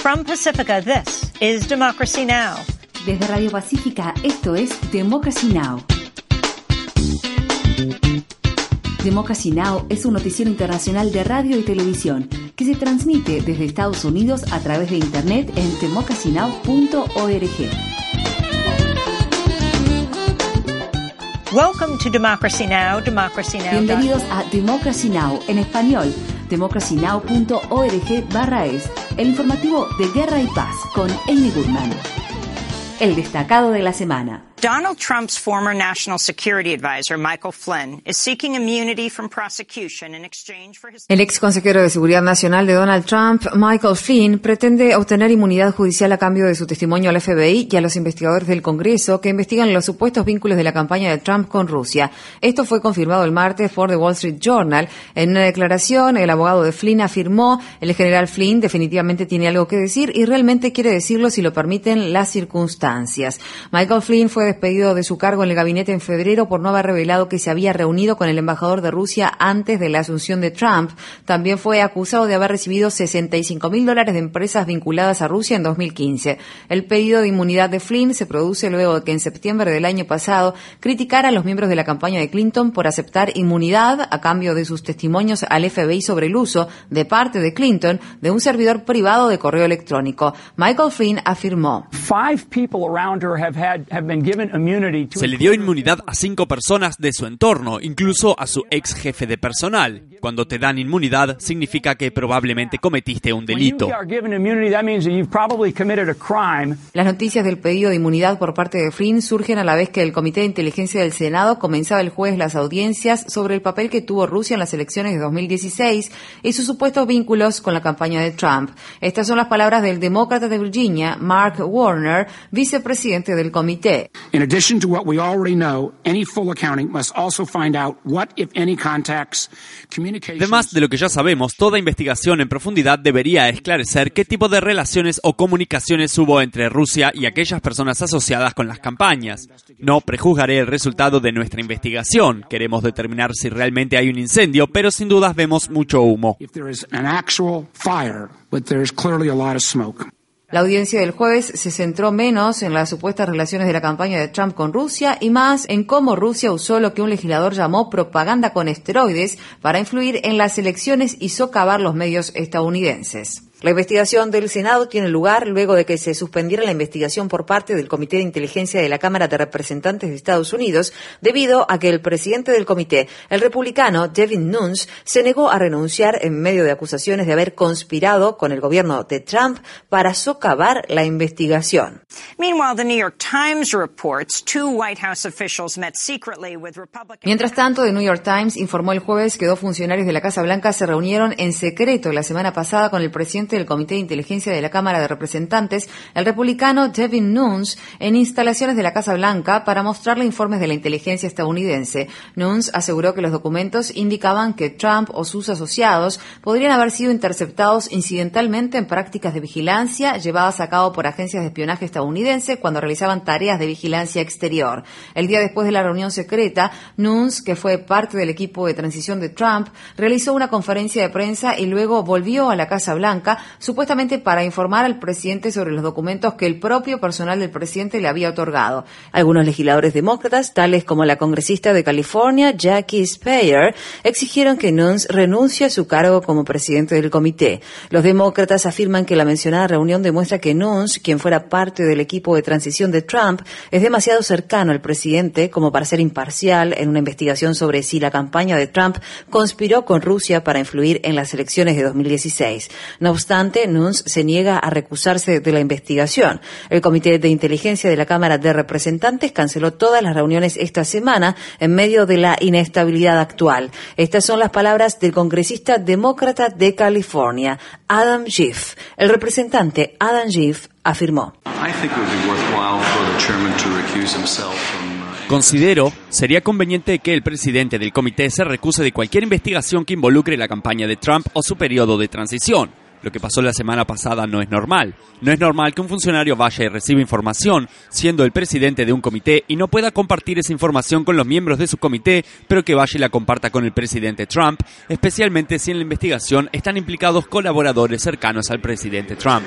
From Pacifica, this is Democracy Now! Desde Radio Pacífica, esto es Democracy Now! Democracy Now! Es un noticiero internacional de radio y televisión que se transmite desde Estados Unidos a través de Internet en democracynow.org. Welcome to Democracy Now! Democracy Now! Bienvenidos a Democracy Now! En español, democracynow.org/es, el informativo de Guerra y Paz con Amy Goodman. El destacado de la semana. Donald Trump's former National Security Advisor, Michael Flynn, is seeking immunity from prosecution in exchange for his... El ex consejero de Seguridad Nacional de Donald Trump, Michael Flynn, pretende obtener inmunidad judicial a cambio de su testimonio al FBI y a los investigadores del Congreso que investigan los supuestos vínculos de la campaña de Trump con Rusia. Esto fue confirmado el martes por The Wall Street Journal. En una declaración, el abogado de Flynn afirmó: el general Flynn definitivamente tiene algo que decir y realmente quiere decirlo si lo permiten las circunstancias. Michael Flynn fue despedido de su cargo en el gabinete en febrero por no haber revelado que se había reunido con el embajador de Rusia antes de la asunción de Trump. También fue acusado de haber recibido $65,000 de empresas vinculadas a Rusia en 2015. El pedido de inmunidad de Flynn se produce luego de que en septiembre del año pasado criticara a los miembros de la campaña de Clinton por aceptar inmunidad a cambio de sus testimonios al FBI sobre el uso, de parte de Clinton, de un servidor privado de correo electrónico. Michael Flynn afirmó: se le dio inmunidad a 5 personas de su entorno, incluso a su ex jefe de personal. Cuando te dan inmunidad, significa que probablemente cometiste un delito. Las noticias del pedido de inmunidad por parte de Flynn surgen a la vez que el Comité de Inteligencia del Senado comenzaba el jueves las audiencias sobre el papel que tuvo Rusia en las elecciones de 2016 y sus supuestos vínculos con la campaña de Trump. Estas son las palabras del demócrata de Virginia, Mark Warner, vicepresidente del comité. In addition to what we already know, any full accounting must also find out what, if any, contacts, communications... Además de lo que ya sabemos, toda investigación en profundidad debería esclarecer qué tipo de relaciones o comunicaciones hubo entre Rusia y aquellas personas asociadas con las campañas. No prejuzgaré el resultado de nuestra investigación. Queremos determinar si realmente hay un incendio, pero sin dudas vemos mucho humo. If there is an actual fire, but there is clearly a lot of smoke. La audiencia del jueves se centró menos en las supuestas relaciones de la campaña de Trump con Rusia y más en cómo Rusia usó lo que un legislador llamó propaganda con esteroides para influir en las elecciones y socavar los medios estadounidenses. La investigación del Senado tiene lugar luego de que se suspendiera la investigación por parte del Comité de Inteligencia de la Cámara de Representantes de Estados Unidos debido a que el presidente del comité, el republicano Devin Nunes, se negó a renunciar en medio de acusaciones de haber conspirado con el gobierno de Trump para socavar la investigación. Meanwhile, the New York Times reports 2 White House officials met secretly with Republican... Mientras tanto, The New York Times informó el jueves que 2 funcionarios de la Casa Blanca se reunieron en secreto la semana pasada con el presidente del Comité de Inteligencia de la Cámara de Representantes, el republicano Devin Nunes, en instalaciones de la Casa Blanca para mostrarle informes de la inteligencia estadounidense. Nunes aseguró que los documentos indicaban que Trump o sus asociados podrían haber sido interceptados incidentalmente en prácticas de vigilancia llevadas a cabo por agencias de espionaje estadounidense cuando realizaban tareas de vigilancia exterior. El día después de la reunión secreta, Nunes, que fue parte del equipo de transición de Trump, realizó una conferencia de prensa y luego volvió a la Casa Blanca supuestamente para informar al presidente sobre los documentos que el propio personal del presidente le había otorgado. Algunos legisladores demócratas, tales como la congresista de California, Jackie Speier, exigieron que Nunes renuncie a su cargo como presidente del comité. Los demócratas afirman que la mencionada reunión demuestra que Nunes, quien fuera parte del equipo de transición de Trump, es demasiado cercano al presidente como para ser imparcial en una investigación sobre si la campaña de Trump conspiró con Rusia para influir en las elecciones de 2016. No obstante, Nunes se niega a recusarse de la investigación. El Comité de Inteligencia de la Cámara de Representantes canceló todas las reuniones esta semana en medio de la inestabilidad actual. Estas son las palabras del congresista demócrata de California, Adam Schiff. El representante Adam Schiff afirmó: Considero sería conveniente que el presidente del comité se recuse de cualquier investigación que involucre la campaña de Trump o su periodo de transición. Lo que pasó la semana pasada no es normal. No es normal que un funcionario vaya y reciba información, siendo el presidente de un comité, y no pueda compartir esa información con los miembros de su comité, pero que vaya y la comparta con el presidente Trump, especialmente si en la investigación están implicados colaboradores cercanos al presidente Trump.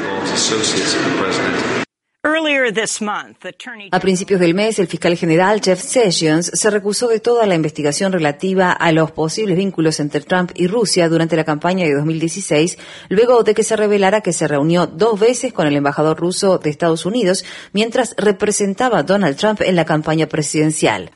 A principios del mes, el fiscal general Jeff Sessions se recusó de toda la investigación relativa a los posibles vínculos entre Trump y Rusia durante la campaña de 2016, luego de que se revelara que se reunió 2 veces con el embajador ruso de Estados Unidos mientras representaba a Donald Trump en la campaña presidencial.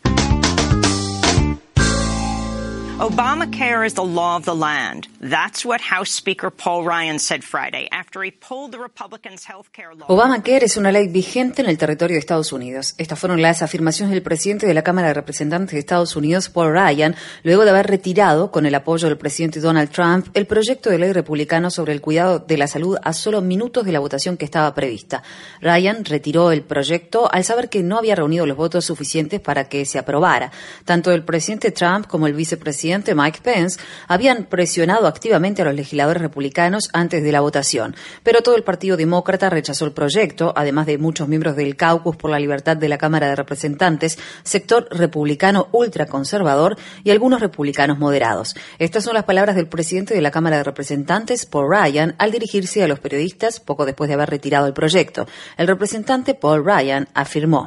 Obamacare is the law of the land. That's what House Speaker Paul Ryan said Friday after he pulled the Republicans' healthcare law. Obamacare es una ley vigente en el territorio de Estados Unidos. Estas fueron las afirmaciones del presidente de la Cámara de Representantes de Estados Unidos, Paul Ryan, luego de haber retirado, con el apoyo del presidente Donald Trump, el proyecto de ley republicano sobre el cuidado de la salud a solo minutos de la votación que estaba prevista. Ryan retiró el proyecto al saber que no había reunido los votos suficientes para que se aprobara. Tanto el presidente Trump como el vicepresidente Mike Pence habían presionado activamente a los legisladores republicanos antes de la votación, pero todo el Partido Demócrata rechazó el proyecto, además de muchos miembros del Caucus por la Libertad de la Cámara de Representantes, sector republicano ultraconservador y algunos republicanos moderados. Estas son las palabras del presidente de la Cámara de Representantes, Paul Ryan, al dirigirse a los periodistas poco después de haber retirado el proyecto. El representante Paul Ryan afirmó: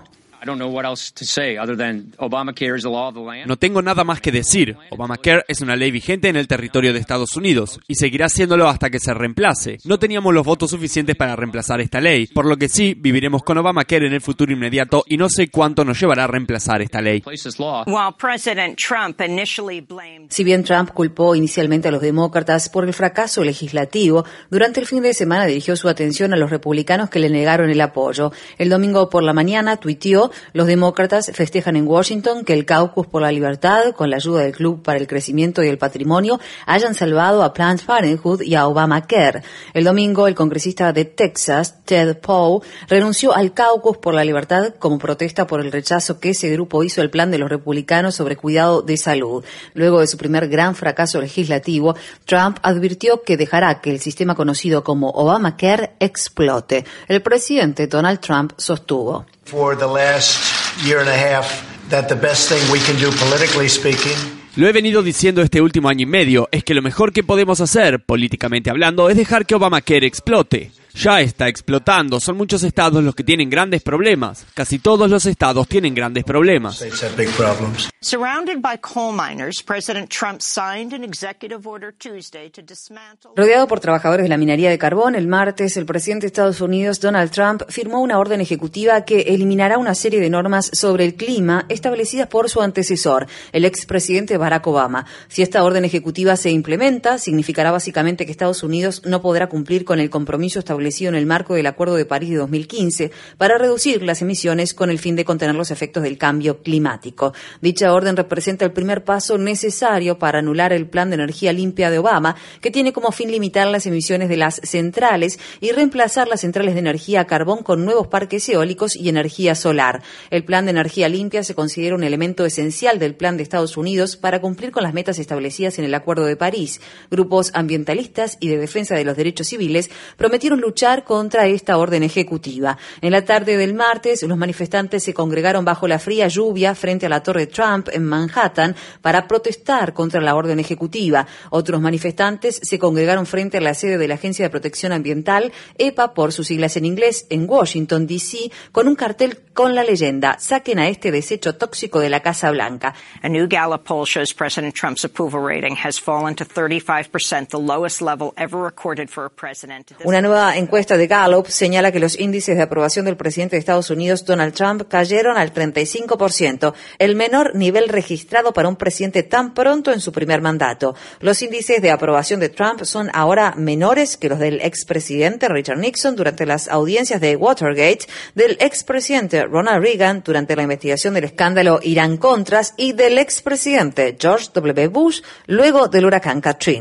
No tengo nada más que decir. Obamacare es una ley vigente en el territorio de Estados Unidos y seguirá siéndolo hasta que se reemplace. No teníamos los votos suficientes para reemplazar esta ley, por lo que sí, viviremos con Obamacare en el futuro inmediato y no sé cuánto nos llevará a reemplazar esta ley. Si bien Trump culpó inicialmente a los demócratas por el fracaso legislativo, durante el fin de semana dirigió su atención a los republicanos que le negaron el apoyo. El domingo por la mañana tuiteó: los demócratas festejan en Washington que el Caucus por la Libertad, con la ayuda del Club para el Crecimiento y el Patrimonio, hayan salvado a Planned Parenthood y a Obamacare. El domingo, el congresista de Texas, Ted Poe, renunció al Caucus por la Libertad como protesta por el rechazo que ese grupo hizo al plan de los republicanos sobre cuidado de salud. Luego de su primer gran fracaso legislativo, Trump advirtió que dejará que el sistema conocido como Obamacare explote. El presidente Donald Trump sostuvo: Lo he venido diciendo este último año y medio, es que lo mejor que podemos hacer, políticamente hablando, es dejar que Obamacare explote. Ya está explotando, son muchos estados los que tienen grandes problemas. Casi todos los estados tienen grandes problemas. Rodeado por trabajadores de la minería de carbón, el martes el presidente de Estados Unidos, Donald Trump, firmó una orden ejecutiva que eliminará una serie de normas sobre el clima establecidas por su antecesor, el expresidente Barack Obama. Si esta orden ejecutiva se implementa, significará básicamente que Estados Unidos no podrá cumplir con el compromiso establecido en el marco del Acuerdo de París de 2015 para reducir las emisiones con el fin de contener los efectos del cambio climático. Dicha orden representa el primer paso necesario para anular el Plan de Energía Limpia de Obama, que tiene como fin limitar las emisiones de las centrales y reemplazar las centrales de energía a carbón con nuevos parques eólicos y energía solar. El Plan de Energía Limpia se considera un elemento esencial del plan de Estados Unidos para cumplir con las metas establecidas en el Acuerdo de París. Grupos ambientalistas y de defensa de los derechos civiles prometieron luchar contra esta orden ejecutiva. En la tarde del martes, los manifestantes se congregaron bajo la fría lluvia frente a la Torre Trump en Manhattan para protestar contra la orden ejecutiva. Otros manifestantes se congregaron frente a la sede de la Agencia de Protección Ambiental, EPA por sus siglas en inglés, en Washington, D.C., con un cartel con la leyenda: "Saquen a este desecho tóxico de la Casa Blanca". A new Gallup poll shows President Trump's approval rating has fallen to 35%, the lowest level ever recorded for a president. Una nueva encuesta de Gallup señala que los índices de aprobación del presidente de Estados Unidos, Donald Trump, cayeron al 35%, el menor nivel registrado para un presidente tan pronto en su primer mandato. Los índices de aprobación de Trump son ahora menores que los del expresidente Richard Nixon durante las audiencias de Watergate, del expresidente Ronald Reagan durante la investigación del escándalo Irán-Contras y del expresidente George W. Bush luego del huracán Katrina.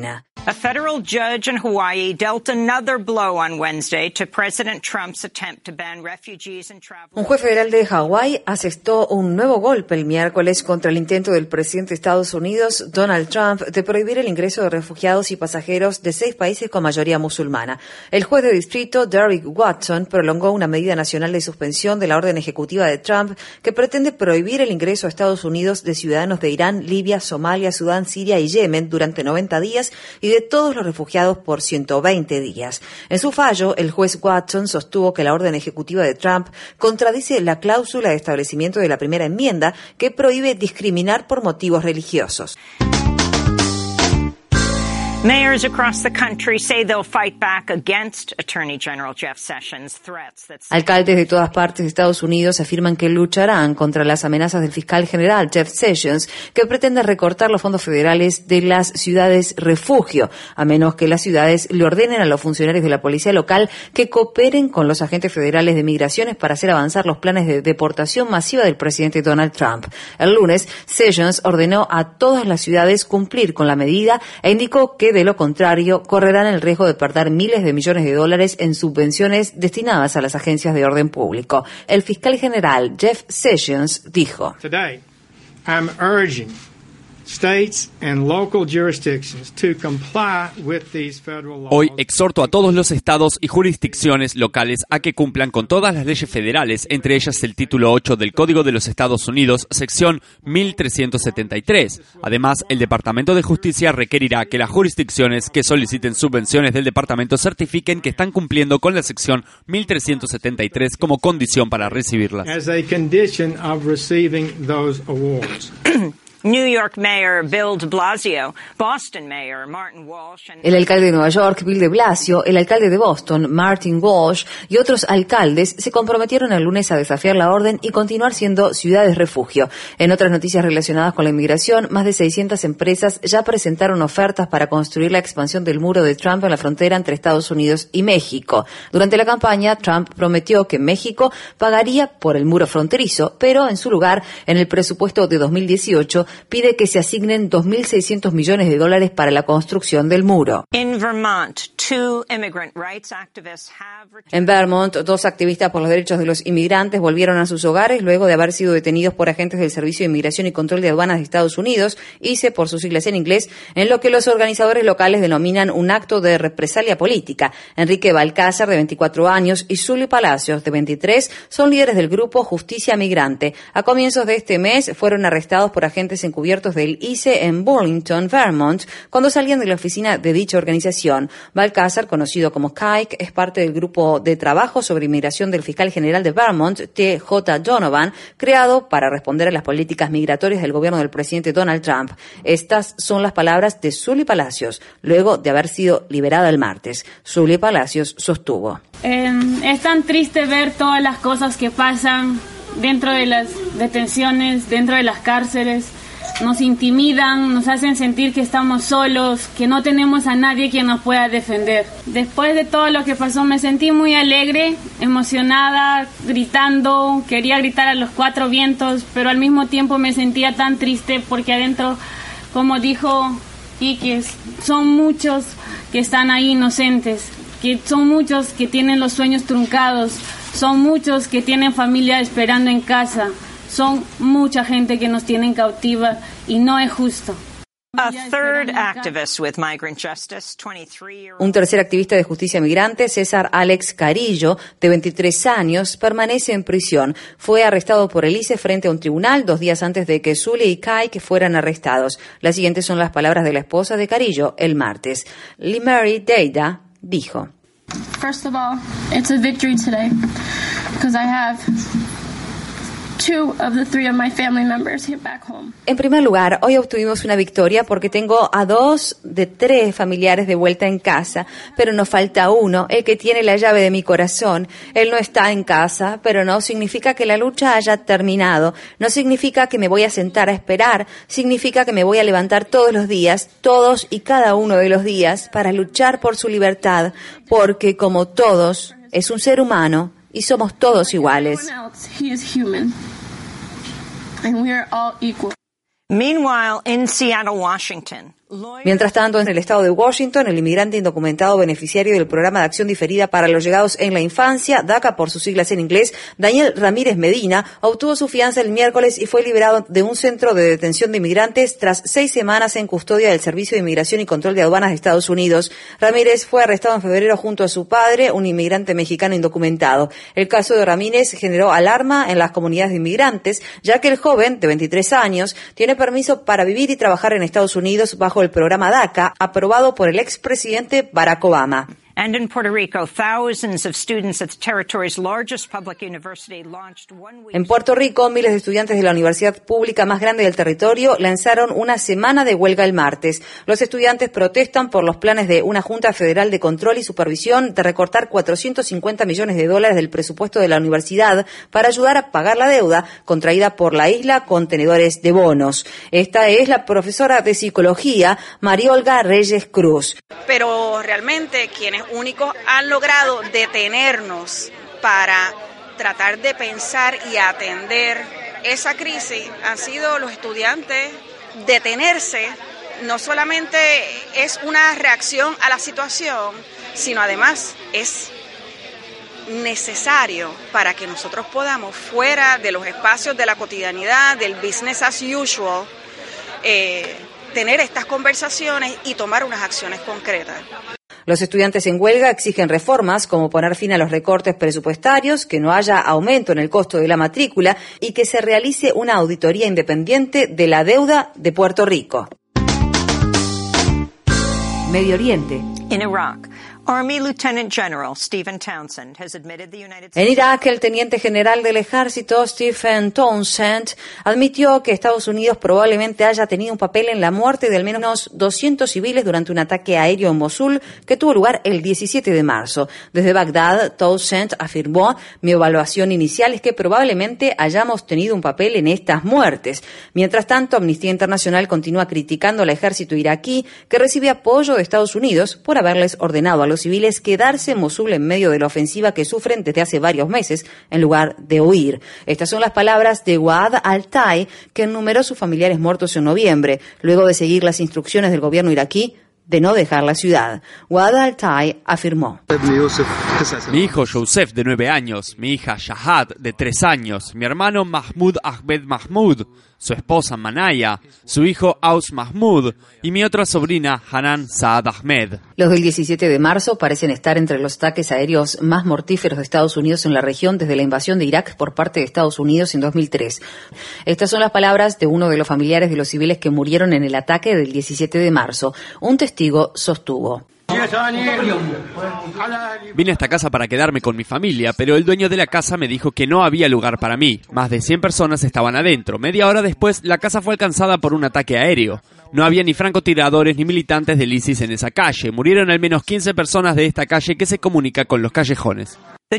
A federal judge in Hawaii dealt another blow on Wednesday to President Trump's attempt to ban refugees and travel. Un juez federal de Hawái asestó un nuevo golpe el miércoles contra el intento del presidente de Estados Unidos, Donald Trump, de prohibir el ingreso de refugiados y pasajeros de 6 países con mayoría musulmana. El juez de distrito, Derek Watson, prolongó una medida nacional de suspensión de la orden ejecutiva de Trump que pretende prohibir el ingreso a Estados Unidos de ciudadanos de Irán, Libia, Somalia, Sudán, Siria y Yemen durante 90 días y de todos los refugiados por 120 días. En su fallo, el juez Watson sostuvo que la orden ejecutiva de Trump contradice la cláusula de establecimiento de la primera enmienda que prohíbe discriminar por motivos religiosos. Mayors across the country say they'll fight back against Attorney General Jeff Sessions' threats that... Alcaldes de todas partes de Estados Unidos afirman que lucharán contra las amenazas del fiscal general Jeff Sessions, que pretende recortar los fondos federales de las ciudades refugio, a menos que las ciudades le ordenen a los funcionarios de la policía local que cooperen con los agentes federales de migraciones para hacer avanzar los planes de deportación masiva del presidente Donald Trump. El lunes, Sessions ordenó a todas las ciudades cumplir con la medida e indicó que de lo contrario, correrán el riesgo de perder miles de millones de dólares en subvenciones destinadas a las agencias de orden público. El fiscal general Jeff Sessions dijo: Today, I'm urging states and local jurisdictions to comply with these federal laws. Hoy exhorto a todos los estados y jurisdicciones locales a que cumplan con todas las leyes federales, entre ellas el título 8 del Código de los Estados Unidos, sección 1373. Además, el Departamento de Justicia requerirá que las jurisdicciones que soliciten subvenciones del departamento certifiquen que están cumpliendo con la sección 1373 como condición para recibirlas. As a condition of receiving those awards. New York Mayor Bill de Blasio, Boston Mayor Martin Walsh, el alcalde de Nueva York, Bill de Blasio, el alcalde de Boston, Martin Walsh, y otros alcaldes se comprometieron el lunes a desafiar la orden y continuar siendo ciudades refugio. En otras noticias relacionadas con la inmigración, más de 600 empresas ya presentaron ofertas para construir la expansión del muro de Trump en la frontera entre Estados Unidos y México. Durante la campaña, Trump prometió que México pagaría por el muro fronterizo, pero en su lugar, en el presupuesto de 2018, pide que se asignen $2.600 millones para la construcción del muro. In Vermont, 2 immigrant rights activists have returned. En Vermont, 2 activistas por los derechos de los inmigrantes volvieron a sus hogares luego de haber sido detenidos por agentes del Servicio de Inmigración y Control de Aduanas de Estados Unidos, ICE por sus siglas en inglés, en lo que los organizadores locales denominan un acto de represalia política. Enrique Balcázar, de 24 años, y Zully Palacios, de 23, son líderes del grupo Justicia Migrante. A comienzos de este mes fueron arrestados por agentes encubiertos del ICE en Burlington, Vermont, cuando salían de la oficina de dicha organización. Balcázar, conocido como Kike, es parte del grupo de trabajo sobre inmigración del fiscal general de Vermont, T.J. Donovan, creado para responder a las políticas migratorias del gobierno del presidente Donald Trump. Estas son las palabras de Zully Palacios, luego de haber sido liberada el martes. Zully Palacios sostuvo: es tan triste ver todas las cosas que pasan dentro de las detenciones, dentro de las cárceles. Nos intimidan, nos hacen sentir que estamos solos, que no tenemos a nadie quien nos pueda defender. Después de todo lo que pasó me sentí muy alegre, emocionada, gritando, quería gritar a los 4 vientos, pero al mismo tiempo me sentía tan triste porque adentro, como dijo Iquies, son muchos que están ahí inocentes, que son muchos que tienen los sueños truncados, son muchos que tienen familia esperando en casa. Son mucha gente que nos tienen cautiva y no es justo. Un tercer activista de justicia migrante, César Alex Carillo, de 23 años, permanece en prisión. Fue arrestado por el ICE frente a un tribunal 2 días antes de que Zully y Kike fueran arrestados. Las siguientes son las palabras de la esposa de Carillo el martes. Limary Deida dijo: First of all, it's a victory today because I have 2 of the 3 of my family members here back home. En primer lugar, hoy obtuvimos una victoria porque tengo a 2 de 3 familiares de vuelta en casa, pero nos falta uno, el que tiene la llave de mi corazón. Él no está en casa, pero no significa que la lucha haya terminado. No significa que me voy a sentar a esperar. Significa que me voy a levantar todos los días, todos y cada uno de los días, para luchar por su libertad, porque como todos, es un ser humano y somos todos iguales. Meanwhile, in Seattle, Washington. Mientras tanto, en el estado de Washington, el inmigrante indocumentado beneficiario del Programa de Acción Diferida para los Llegados en la Infancia, DACA por sus siglas en inglés, Daniel Ramírez Medina, obtuvo su fianza el miércoles y fue liberado de un centro de detención de inmigrantes tras 6 semanas en custodia del Servicio de Inmigración y Control de Aduanas de Estados Unidos. Ramírez fue arrestado en febrero junto a su padre, un inmigrante mexicano indocumentado. El caso de Ramírez generó alarma en las comunidades de inmigrantes, ya que el joven, de 23 años, tiene permiso para vivir y trabajar en Estados Unidos bajo el programa DACA, aprobado por el expresidente Barack Obama. And in Puerto Rico, thousands of students at the territory's largest public university launched En Puerto Rico, miles de estudiantes de la universidad pública más grande del territorio lanzaron una semana de huelga el martes. Los estudiantes protestan por los planes de una Junta Federal de Control y Supervisión de recortar $450 millones del presupuesto de la universidad para ayudar a pagar la deuda contraída por la isla con tenedores de bonos. Esta es la profesora de psicología, María Olga Reyes Cruz. Pero realmente quienes únicos han logrado detenernos para tratar de pensar y atender esa crisis han sido los estudiantes. Detenerse no solamente es una reacción a la situación, sino además es necesario para que nosotros podamos, fuera de los espacios de la cotidianidad, del business as usual, tener estas conversaciones y tomar unas acciones concretas. Los estudiantes en huelga exigen reformas como poner fin a los recortes presupuestarios, que no haya aumento en el costo de la matrícula y que se realice una auditoría independiente de la deuda de Puerto Rico. Medio Oriente. In Iraq, Army Lieutenant General Stephen Townsend has admitted the United States. En Irak, el teniente general del ejército Stephen Townsend admitió que Estados Unidos probablemente haya tenido un papel en la muerte de al menos 200 civiles durante un ataque aéreo en Mosul que tuvo lugar el 17 de marzo. Desde Bagdad, Townsend afirmó: "Mi evaluación inicial es que probablemente hayamos tenido un papel en estas muertes". Mientras tanto, Amnistía Internacional continúa criticando al ejército iraquí, que recibe apoyo de Estados Unidos por haberles ordenado a los civiles quedarse en Mosul en medio de la ofensiva que sufren desde hace varios meses, en lugar de huir. Estas son las palabras de Waad al-Tai, que enumeró sus familiares muertos en noviembre, luego de seguir las instrucciones del gobierno iraquí de no dejar la ciudad. Waad al-Tai afirmó: "Mi hijo Joseph, de 9 años, mi hija Shahad, de 3 años, mi hermano Mahmoud Ahmed Mahmoud, su esposa Manaya, su hijo Aus Mahmoud y mi otra sobrina Hanan Saad Ahmed". Los del 17 de marzo parecen estar entre los ataques aéreos más mortíferos de Estados Unidos en la región desde la invasión de Irak por parte de Estados Unidos en 2003. Estas son las palabras de uno de los familiares de los civiles que murieron en el ataque del 17 de marzo. Un testigo sostuvo: "Vine a esta casa para quedarme con mi familia, pero el dueño de la casa me dijo que no había lugar para mí. Más de 100 personas estaban adentro. Media hora después, la casa fue alcanzada por un ataque aéreo. No había ni francotiradores ni militantes del ISIS en esa calle. Murieron al menos 15 personas de esta calle que se comunica con los callejones".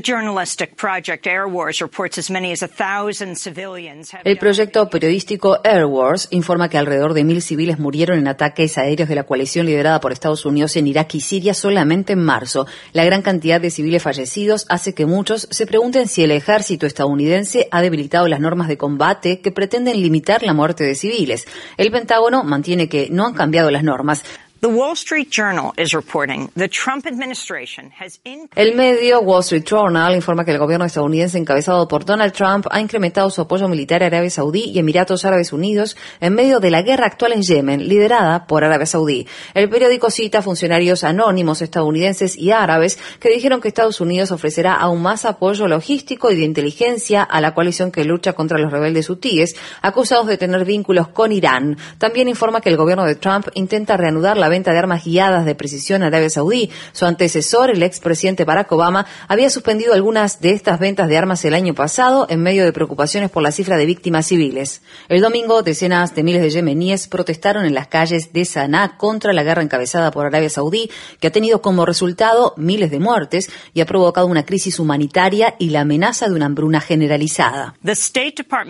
El proyecto periodístico Air Wars informa que alrededor de 1.000 civiles murieron en ataques aéreos de la coalición liderada por Estados Unidos en Irak y Siria solamente en marzo. La gran cantidad de civiles fallecidos hace que muchos se pregunten si el ejército estadounidense ha debilitado las normas de combate que pretenden limitar la muerte de civiles. El Pentágono mantiene que no han cambiado las normas. The Wall Street Journal is reporting the Trump administration has El medio Wall Street Journal informa que el gobierno estadounidense encabezado por Donald Trump ha incrementado su apoyo militar a Arabia Saudí y Emiratos Árabes Unidos en medio de la guerra actual en Yemen, liderada por Arabia Saudí. El periódico cita a funcionarios anónimos estadounidenses y árabes que dijeron que Estados Unidos ofrecerá aún más apoyo logístico y de inteligencia a la coalición que lucha contra los rebeldes hutíes, acusados de tener vínculos con Irán. También informa que el gobierno de Trump intenta reanudar la venta de armas guiadas de precisión a Arabia Saudí. Su antecesor, el expresidente Barack Obama, había suspendido algunas de estas ventas de armas el año pasado en medio de preocupaciones por la cifra de víctimas civiles. El domingo, decenas de miles de yemeníes protestaron en las calles de Saná contra la guerra encabezada por Arabia Saudí, que ha tenido como resultado miles de muertes y ha provocado una crisis humanitaria y la amenaza de una hambruna generalizada.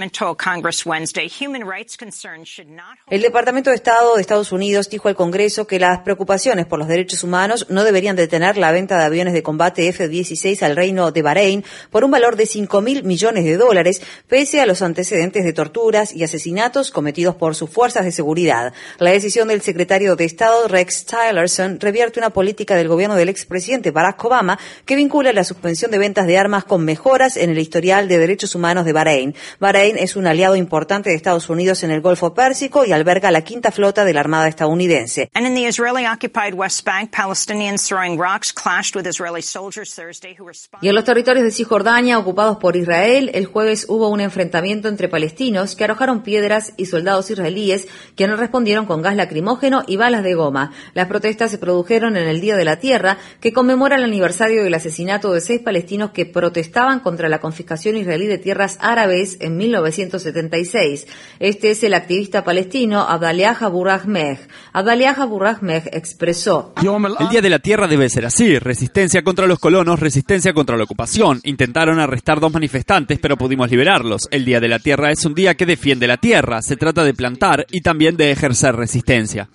El Departamento de Estado de Estados Unidos dijo al Congreso que que las preocupaciones por los derechos humanos no deberían detener la venta de aviones de combate F-16 al Reino de Bahrein por un valor de $5.000 millones, pese a los antecedentes de torturas y asesinatos cometidos por sus fuerzas de seguridad. La decisión del secretario de Estado, Rex Tillerson, revierte una política del gobierno del expresidente Barack Obama que vincula la suspensión de ventas de armas con mejoras en el historial de derechos humanos de Bahrein. Bahrein es un aliado importante de Estados Unidos en el Golfo Pérsico y alberga la quinta flota de la Armada estadounidense. And in the Israeli-occupied West Bank, Palestinians throwing rocks clashed with Israeli soldiers Thursday who responded. Y en los territorios de Cisjordania ocupados por Israel, el jueves hubo un enfrentamiento entre palestinos que arrojaron piedras y soldados israelíes quienes respondieron con gas lacrimógeno y balas de goma. Las protestas se produjeron en el Día de la Tierra, que conmemora el aniversario del asesinato de 6 palestinos que protestaban contra la confiscación israelí de tierras árabes en 1976. Este es el activista palestino Abdallah Abu Rahmeh. Abdallah Abu Rahmeh expresó: el Día de la Tierra debe ser así, resistencia contra los colonos, resistencia contra la ocupación. Intentaron arrestar 2 manifestantes, pero pudimos liberarlos. El Día de la Tierra es un día que defiende la tierra, se trata de plantar y también de ejercer resistencia.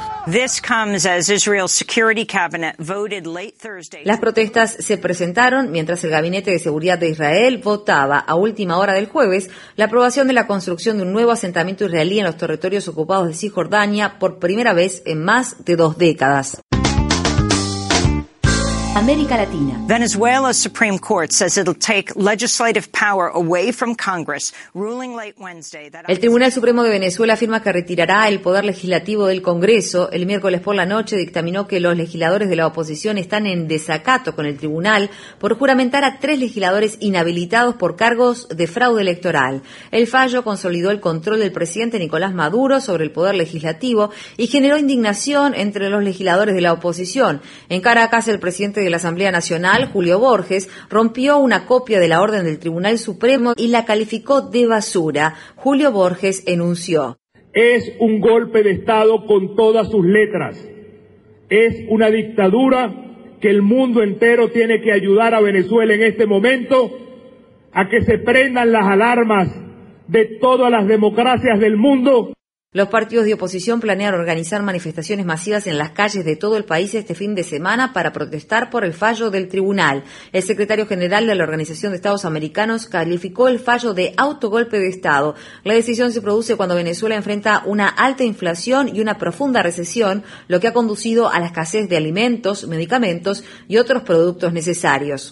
Las protestas se presentaron mientras el Gabinete de Seguridad de Israel votaba a última hora del jueves la aprobación de la construcción de un nuevo asentamiento israelí en los territorios ocupados de Cisjordania por primera vez en más de 2 décadas. América Latina. Venezuela's Supreme Court says it'll take legislative power away from Congress, ruling late Wednesday that el Tribunal Supremo de Venezuela afirma que retirará el poder legislativo del Congreso. El miércoles por la noche dictaminó que los legisladores de la oposición están en desacato con el tribunal por juramentar a 3 legisladores inhabilitados por cargos de fraude electoral. El fallo consolidó el control del presidente Nicolás Maduro sobre el poder legislativo y generó indignación entre los legisladores de la oposición. En Caracas, el presidente de la Asamblea Nacional, Julio Borges, rompió una copia de la orden del Tribunal Supremo y la calificó de basura. Julio Borges enunció: es un golpe de Estado con todas sus letras. Es una dictadura que el mundo entero tiene que ayudar a Venezuela en este momento a que se prendan las alarmas de todas las democracias del mundo. Los partidos de oposición planean organizar manifestaciones masivas en las calles de todo el país este fin de semana para protestar por el fallo del tribunal. El secretario general de la Organización de Estados Americanos calificó el fallo de autogolpe de Estado. La decisión se produce cuando Venezuela enfrenta una alta inflación y una profunda recesión, lo que ha conducido a la escasez de alimentos, medicamentos y otros productos necesarios.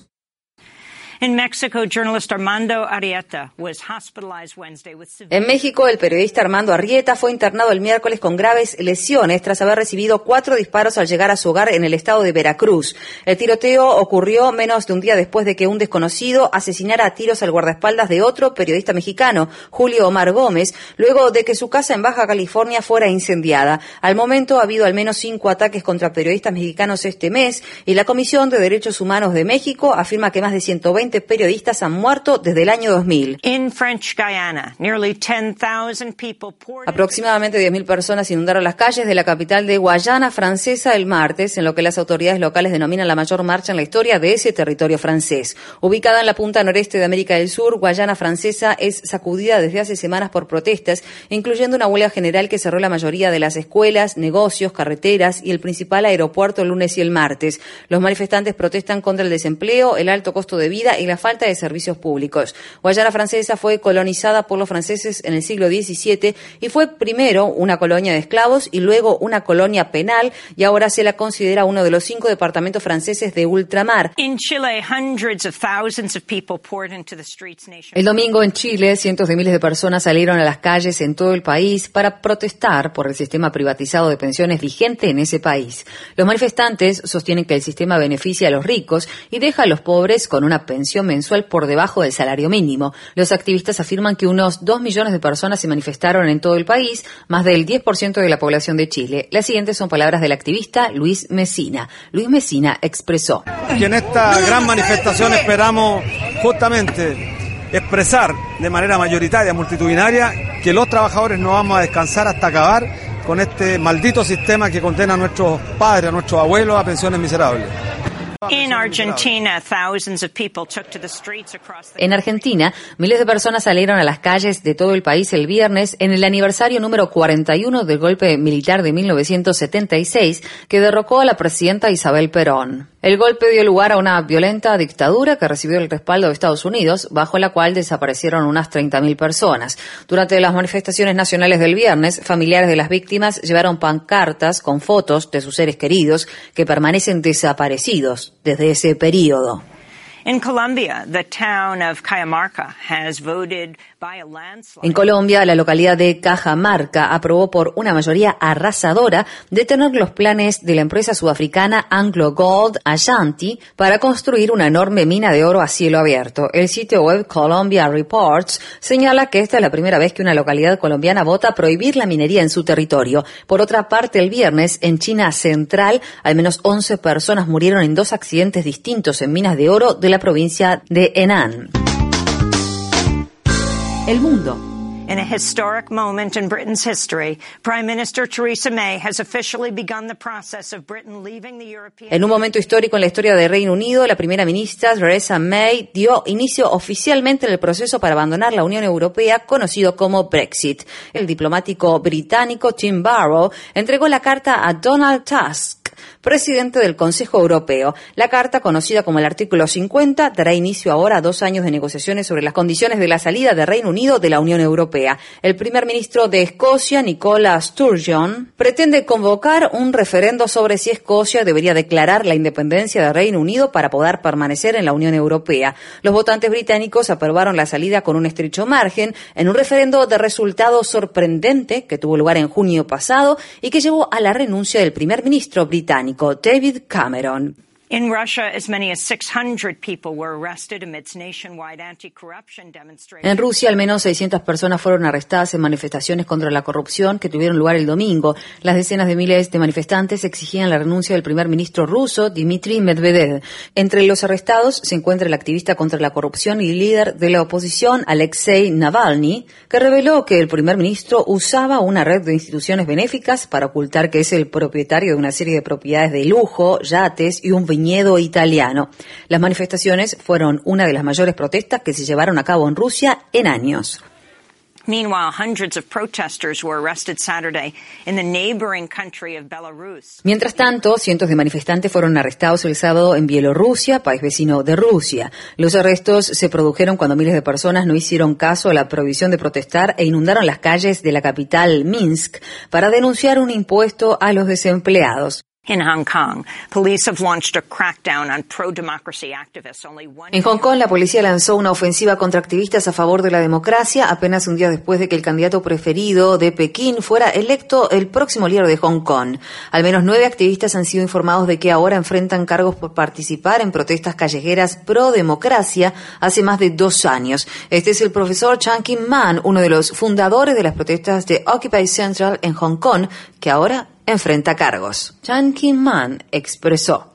In Mexico, journalist Armando Arrieta was hospitalized Wednesday with severe... En México, el periodista Armando Arrieta fue internado el miércoles con graves lesiones tras haber recibido 4 disparos al llegar a su hogar en el estado de Veracruz. El tiroteo ocurrió menos de un día después de que un desconocido asesinara a tiros al guardaespaldas de otro periodista mexicano, Julio Omar Gómez, luego de que su casa en Baja California fuera incendiada. Al momento ha habido al menos 5 ataques contra periodistas mexicanos este mes y la Comisión de Derechos Humanos de México afirma que más de 120 periodistas han muerto desde el año 2000. In French Guiana, nearly 10,000 people poured... Aproximadamente 10.000 personas inundaron las calles de la capital de Guayana Francesa el martes, en lo que las autoridades locales denominan la mayor marcha en la historia de ese territorio francés. Ubicada en la punta noreste de América del Sur, Guayana Francesa es sacudida desde hace semanas por protestas, incluyendo una huelga general que cerró la mayoría de las escuelas, negocios, carreteras y el principal aeropuerto el lunes y el martes. Los manifestantes protestan contra el desempleo, el alto costo de vida y la falta de servicios públicos. Guayana Francesa fue colonizada por los franceses en el siglo XVII y fue primero una colonia de esclavos y luego una colonia penal, y ahora se la considera uno de los 5 departamentos franceses de ultramar. El domingo en Chile, cientos de miles de personas salieron a las calles en todo el país para protestar por el sistema privatizado de pensiones vigente en ese país. Los manifestantes sostienen que el sistema beneficia a los ricos y deja a los pobres con una pensión mensual por debajo del salario mínimo. Los activistas afirman que unos 2 millones de personas se manifestaron en todo el país, más del 10% de la población de Chile. Las siguientes son palabras del activista Luis Mesina. Luis Mesina expresó: que en esta gran manifestación esperamos justamente expresar de manera mayoritaria, multitudinaria, que los trabajadores no vamos a descansar hasta acabar con este maldito sistema que condena a nuestros padres, a nuestros abuelos a pensiones miserables. En Argentina, miles de personas salieron a las calles de todo el país el viernes en el aniversario número 41 del golpe militar de 1976 que derrocó a la presidenta Isabel Perón. El golpe dio lugar a una violenta dictadura que recibió el respaldo de Estados Unidos, bajo la cual desaparecieron unas 30.000 personas. Durante las manifestaciones nacionales del viernes, familiares de las víctimas llevaron pancartas con fotos de sus seres queridos que permanecen desaparecidos desde ese período. In Colombia, the town of Cajamarca has voted by a landslide. En Colombia, la localidad de Cajamarca aprobó por una mayoría arrasadora detener los planes de la empresa sudafricana Anglo Gold Ashanti para construir una enorme mina de oro a cielo abierto. El sitio web Colombia Reports señala que esta es la primera vez que una localidad colombiana vota prohibir la minería en su territorio. Por otra parte, el viernes, en China Central, al menos 11 personas murieron en 2 accidentes distintos en minas de oro de la provincia de Henan. El mundo. In a historic moment in Britain's history, Prime Minister Theresa May has officially begun the process of Britain leaving the European Union. En un momento histórico en la historia del Reino Unido, la primera ministra Theresa May dio inicio oficialmente en el proceso para abandonar la Unión Europea, conocido como Brexit. El diplomático británico Tim Barrow entregó la carta a Donald Tusk, presidente del Consejo Europeo. La carta, conocida como el artículo 50, dará inicio ahora a 2 años de negociaciones sobre las condiciones de la salida del Reino Unido de la Unión Europea. El primer ministro de Escocia, Nicola Sturgeon, pretende convocar un referendo sobre si Escocia debería declarar la independencia del Reino Unido para poder permanecer en la Unión Europea. Los votantes británicos aprobaron la salida con un estrecho margen en un referendo de resultado sorprendente que tuvo lugar en junio pasado y que llevó a la renuncia del primer ministro británico, David Cameron. In Russia, as many as 600 people were arrested amidst nationwide anti-corruption demonstrations. En Rusia, al menos 600 personas fueron arrestadas en manifestaciones contra la corrupción que tuvieron lugar el domingo. Las decenas de miles de manifestantes exigían la renuncia del primer ministro ruso, Dmitry Medvedev. Entre los arrestados se encuentra el activista contra la corrupción y líder de la oposición, Alexei Navalny, que reveló que el primer ministro usaba una red de instituciones benéficas para ocultar que es el propietario de una serie de propiedades de lujo, yates y un viñedo italiano. Las manifestaciones fueron una de las mayores protestas que se llevaron a cabo en Rusia en años. Meanwhile, hundreds of protesters were arrested Saturday in the neighboring country of Belarus. Mientras tanto, cientos de manifestantes fueron arrestados el sábado en Bielorrusia, país vecino de Rusia. Los arrestos se produjeron cuando miles de personas no hicieron caso a la prohibición de protestar e inundaron las calles de la capital, Minsk, para denunciar un impuesto a los desempleados. In Hong Kong, police have launched a crackdown on pro-democracy activists. En Hong Kong, la policía lanzó una ofensiva contra activistas a favor de la democracia apenas un día después de que el candidato preferido de Pekín fuera electo el próximo líder de Hong Kong. Al menos 9 activistas han sido informados de que ahora enfrentan cargos por participar en protestas callejeras pro-democracia hace más de 2 años. Este es el profesor Chan Kim-man, uno de los fundadores de las protestas de Occupy Central en Hong Kong, que ahora enfrenta cargos. Chan Kim-man expresó: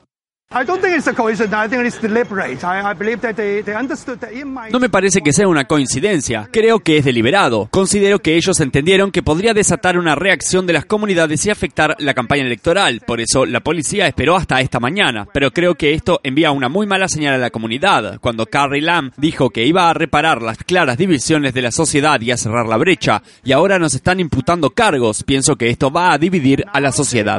No me parece que sea una coincidencia, creo que es deliberado. Considero que ellos entendieron que podría desatar una reacción de las comunidades y afectar la campaña electoral. Por eso la policía esperó hasta esta mañana. Pero creo que esto envía una muy mala señal a la comunidad. Cuando Carrie Lam dijo que iba a reparar las claras divisiones de la sociedad y a cerrar la brecha, y ahora nos están imputando cargos, pienso que esto va a dividir a la sociedad.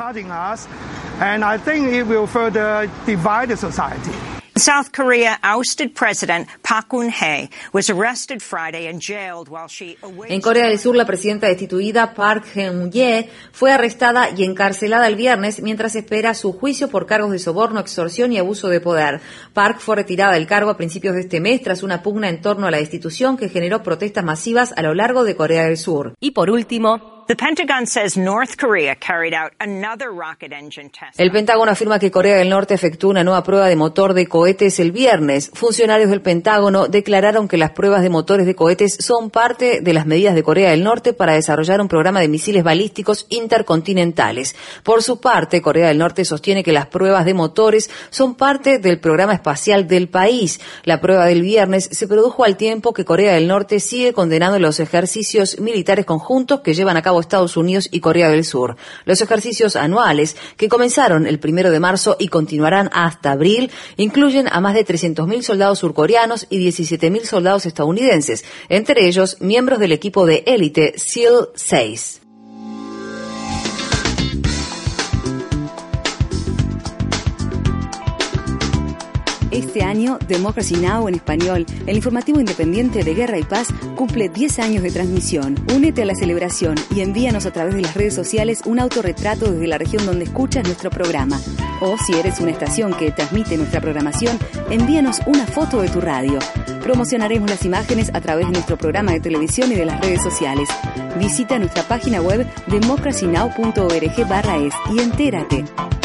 South Korea ousted President Park Geun-hye was arrested Friday and jailed while she awaits. En Corea del Sur, la presidenta destituida Park Geun-hye fue arrestada y encarcelada el viernes mientras espera su juicio por cargos de soborno, extorsión y abuso de poder. Park fue retirada del cargo a principios de este mes tras una pugna en torno a la destitución que generó protestas masivas a lo largo de Corea del Sur. Y por último, The Pentagon says North Korea carried out another rocket engine test. El Pentágono afirma que Corea del Norte efectuó una nueva prueba de motor de cohetes el viernes. Funcionarios del Pentágono declararon que las pruebas de motores de cohetes son parte de las medidas de Corea del Norte para desarrollar un programa de misiles balísticos intercontinentales. Por su parte, Corea del Norte sostiene que las pruebas de motores son parte del programa espacial del país. La prueba del viernes se produjo al tiempo que Corea del Norte sigue condenando los ejercicios militares conjuntos que llevan a cabo cabo Estados Unidos y Corea del Sur. Los ejercicios anuales, que comenzaron el 1 de marzo y continuarán hasta abril, incluyen a más de 300.000 soldados surcoreanos y 17.000 soldados estadounidenses, entre ellos miembros del equipo de élite SEAL 6. Este año, Democracy Now! En español, el informativo independiente de Guerra y Paz, cumple 10 años de transmisión. Únete a la celebración y envíanos a través de las redes sociales un autorretrato desde la región donde escuchas nuestro programa. O si eres una estación que transmite nuestra programación, envíanos una foto de tu radio. Promocionaremos las imágenes a través de nuestro programa de televisión y de las redes sociales. Visita nuestra página web democracynow.org/es y entérate.